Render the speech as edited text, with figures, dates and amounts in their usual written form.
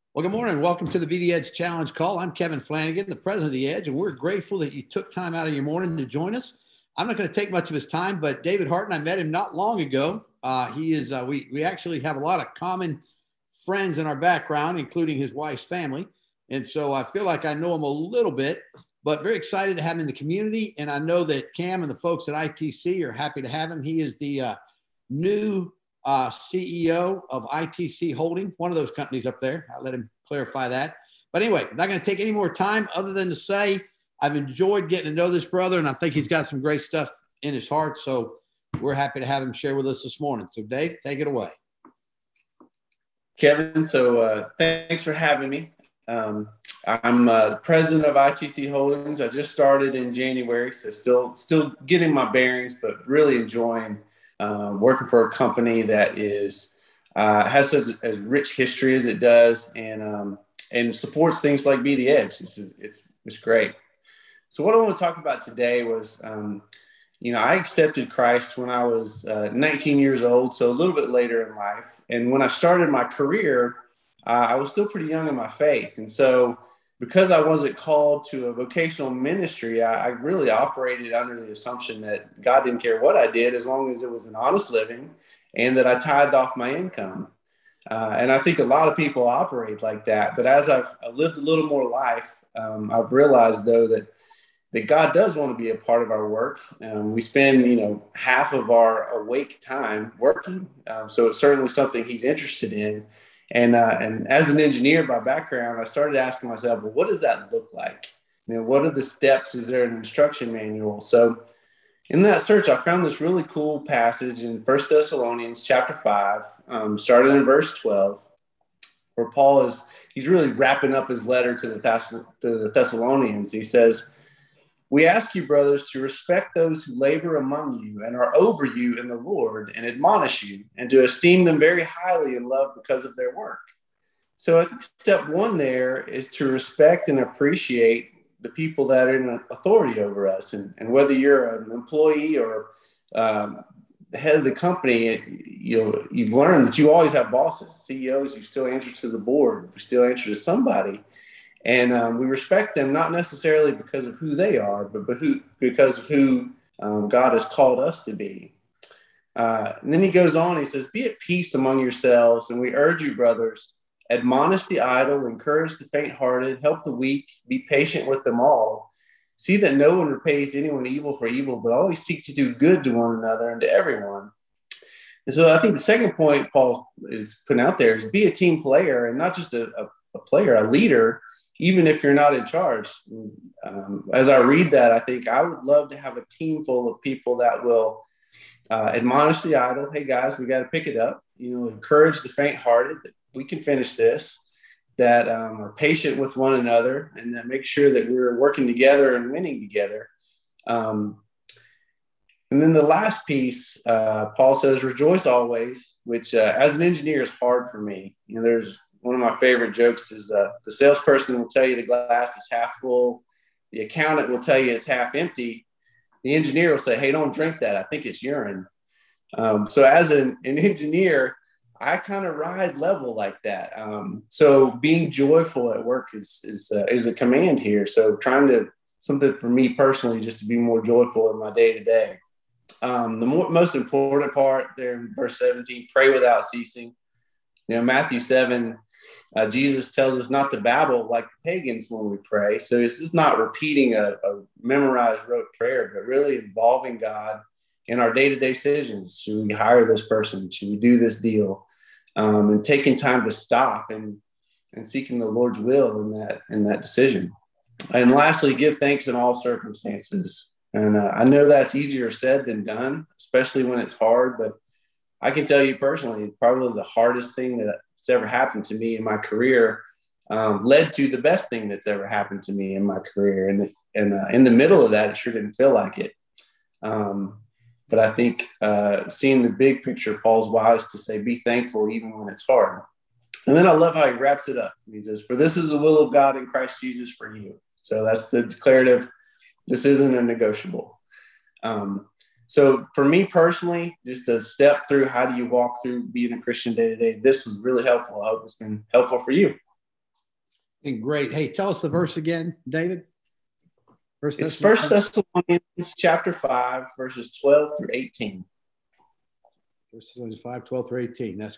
Well, good morning. Welcome to the Be the Edge Challenge call. I'm Kevin Flanagan, the president of the Edge, and we're grateful that you took time out of your morning to join us. I'm not going to take much of his time, but David Harton, I met him not long ago. We actually have a lot of common friends in our background, including his wife's family. And so I feel like I know him a little bit, but very excited to have him in the community. And I know that Cam and the folks at ITC are happy to have him. He is the new CEO of ITC Holding, one of those companies up there. I'll let him clarify that. But anyway, not going to take any more time other than to say I've enjoyed getting to know this brother, and I think he's got some great stuff in his heart. So we're happy to have him share with us this morning. So Dave, take it away. Kevin, thanks for having me. I'm president of ITC Holdings. I just started in January, so still getting my bearings, but really enjoying working for a company that has such a rich history as it does, and supports things like Be the Edge. It's great. So what I want to talk about today was, I accepted Christ when I was 19 years old, so a little bit later in life. And when I started my career, I was still pretty young in my faith, and so because I wasn't called to a vocational ministry, I really operated under the assumption that God didn't care what I did as long as it was an honest living and that I tithed off my income. And I think a lot of people operate like that. But as I've lived a little more life, I've realized, though, that God does want to be a part of our work. We spend, half of our awake time working. So it's certainly something he's interested in. And as an engineer by background, I started asking myself, well, what does that look like? What are the steps? Is there an instruction manual? So in that search, I found this really cool passage in 1 Thessalonians chapter 5, starting in verse 12, where he's really wrapping up his letter to the Thessalonians. He says, "We ask you, brothers, to respect those who labor among you and are over you in the Lord and admonish you, and to esteem them very highly in love because of their work." So I think step one there is to respect and appreciate the people that are in authority over us. And whether you're an employee or the head of the company, you've learned that you always have bosses, CEOs. You still answer to the board. You still answer to somebody. And we respect them, not necessarily because of who they are, but because of who God has called us to be. And then he goes on, he says, "Be at peace among yourselves, and we urge you, brothers, admonish the idle, encourage the faint-hearted, help the weak, be patient with them all. See that no one repays anyone evil for evil, but always seek to do good to one another and to everyone." And so I think the second point Paul is putting out there is be a team player, and not just a player, a leader, even if you're not in charge. As I read that, I think I would love to have a team full of people that will admonish the idle. Hey guys, we got to pick it up. Encourage the faint-hearted that we can finish this, that are patient with one another, and that make sure that we're working together and winning together. And then the last piece, Paul says, rejoice always, which as an engineer is hard for me. There's one of my favorite jokes is the salesperson will tell you the glass is half full. The accountant will tell you it's half empty. The engineer will say, "Hey, don't drink that. I think it's urine." So as an engineer, I kind of ride level like that. So being joyful at work is a command here. So something for me personally, just to be more joyful in my day to day. The most important part there in verse 17, pray without ceasing. Matthew 7, Jesus tells us not to babble like pagans when we pray. So this is not repeating a memorized rote prayer, but really involving God in our day-to-day decisions. Should we hire this person? Should we do this deal? And taking time to stop and seeking the Lord's will in that decision. And lastly, give thanks in all circumstances. And I know that's easier said than done, especially when it's hard, but I can tell you personally, probably the hardest thing that's ever happened to me in my career led to the best thing that's ever happened to me in my career. And in the middle of that, it sure didn't feel like it. But I think seeing the big picture, Paul's wise to say, be thankful even when it's hard. And then I love how he wraps it up. He says, "For this is the will of God in Christ Jesus for you." So that's the declarative. This isn't a negotiable. So for me personally, just to step through how do you walk through being a Christian day to day, this was really helpful. I hope it's been helpful for you. And great. Hey, tell us the verse again, David. It's 1 Thessalonians chapter 5, verses 12 through 18. 1 Thessalonians 5, 12 through 18. That's